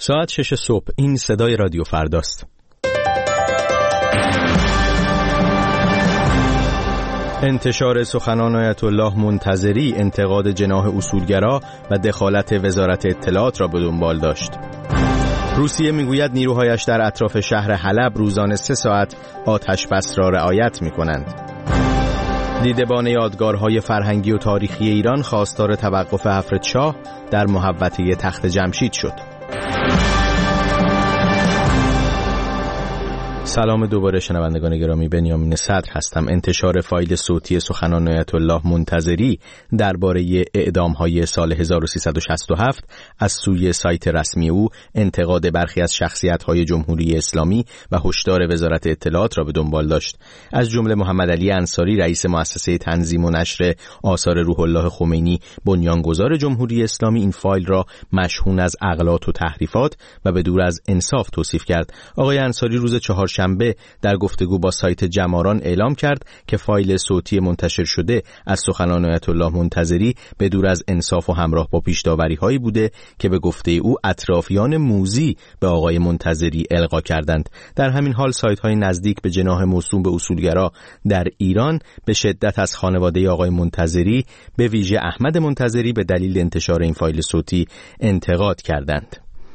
ساعت 6 صبح. این صدای رادیو فرداست. انتشار سخنان آیت الله منتظری انتقاد جناح اصولگرا و دخالت وزارت اطلاعات را به دنبال داشت. روسیه میگوید نیروهایش در اطراف شهر حلب روزانه 3 ساعت آتش بس را رعایت می‌کنند. دیدبان یادگارهای فرهنگی و تاریخی ایران خواستار توقف حفر شاه در محوطه تخت جمشید شد. سلام دوباره شنوندگان گرامی، بنیامین صدر هستم. انتشار فایل صوتی سخنان آیت الله منتظری درباره اعدام‌های سال 1367 از سوی سایت رسمی او انتقاد برخی از شخصیت‌های جمهوری اسلامی و هشدار وزارت اطلاعات را به دنبال داشت. از جمله محمد علی انصاری، رئیس مؤسسه تنظیم و نشر آثار روح الله خمینی بنیانگذار جمهوری اسلامی، این فایل را مشحون از اغلاط و تحریفات و به دور از انصاف توصیف کرد. آقای انصاری روز چهارشنبه در گفتگو با سایت جماران اعلام کرد که فایل صوتی منتشر شده از سخنان آیت الله منتظری به دور از انصاف و همراه با پیش‌داوری‌هایی بوده که به گفته او اطرافیان موذی به آقای منتظری القا کردند. در همین حال سایت‌های نزدیک به جناح موسوم به اصولگرا در ایران به شدت از خانواده آقای منتظری به ویژه احمد منتظری به دلیل انتشار این فایل صوتی انتقاد کردند.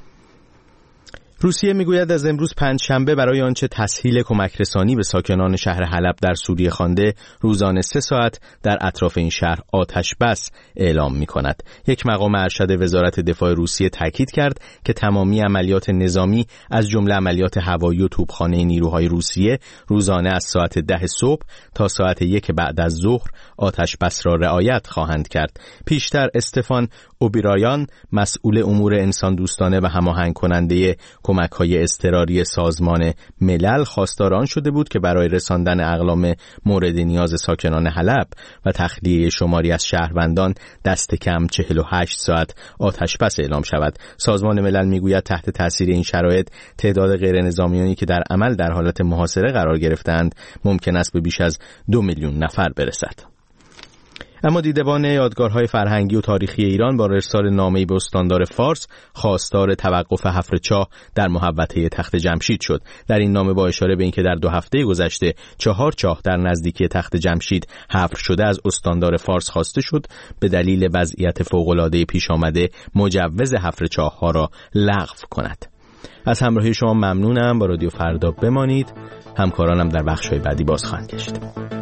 روسیه میگوید از امروز پنجشنبه برای آنچه تسهیل کمک رسانی به ساکنان شهر حلب در سوریه خوانده روزانه 3 ساعت در اطراف این شهر آتش بس اعلام می‌کند. یک مقام ارشد وزارت دفاع روسیه تاکید کرد که تمامی عملیات نظامی از جمله عملیات هوایی و توپخانه نیروهای روسیه روزانه از ساعت 10 صبح تا ساعت 1 بعد از ظهر آتش بس را رعایت خواهند کرد. پیشتر استفان اوبرایان، مسئول امور انسان دوستانه و هماهنگ کننده کمک‌های اضطراری سازمان ملل، خواستار آن شده بود که برای رساندن اقلام مورد نیاز ساکنان حلب و تخلیه شماری از شهروندان دست کم 48 ساعت آتش بس اعلام شود. سازمان ملل میگوید تحت تاثیر این شرایط تعداد غیر نظامیانی که در عمل در حالت محاصره قرار گرفتند ممکن است به بیش از 2 میلیون نفر برسد. اما دیدبان یادگارهای فرهنگی و تاریخی ایران با ارسال نامه‌ای به استاندار فارس خواستار توقف حفر چاه در محوطه تخت جمشید شد. در این نامه با اشاره به اینکه در 2 هفته گذشته 4 چاه در نزدیکی تخت جمشید حفر شده از استاندار فارس خواسته شد به دلیل وضعیت فوق‌العاده پیش آمده مجوز حفر چاه‌ها را لغو کند. از همراهی شما ممنونم. با رادیو فردا بمانید. همکارانم در بخش‌های بعدی باز خواهند گشت.